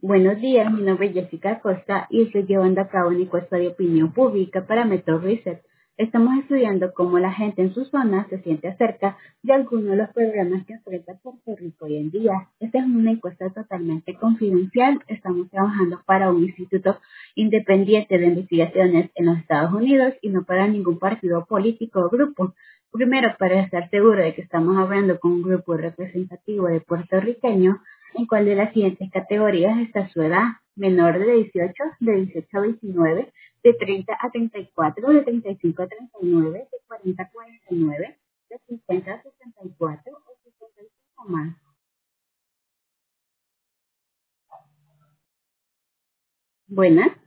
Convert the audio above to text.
Buenos días, mi nombre es Jessica Acosta y estoy llevando a cabo una encuesta de opinión pública para Metro Research. Estamos estudiando cómo la gente en su zona se siente acerca de algunos de los problemas que enfrenta Puerto Rico hoy en día. Esta es una encuesta totalmente confidencial. Estamos trabajando para un instituto independiente de investigaciones en los Estados Unidos y no para ningún partido político o grupo. Primero, para estar seguro de que estamos hablando con un grupo representativo de puertorriqueños, ¿en cuál de las siguientes categorías está su edad? Menor de 18, de 18 a 29, de 30 a 34, de 35 a 39, de 40 a 49, de 50 a 64 o 65 más. Buenas.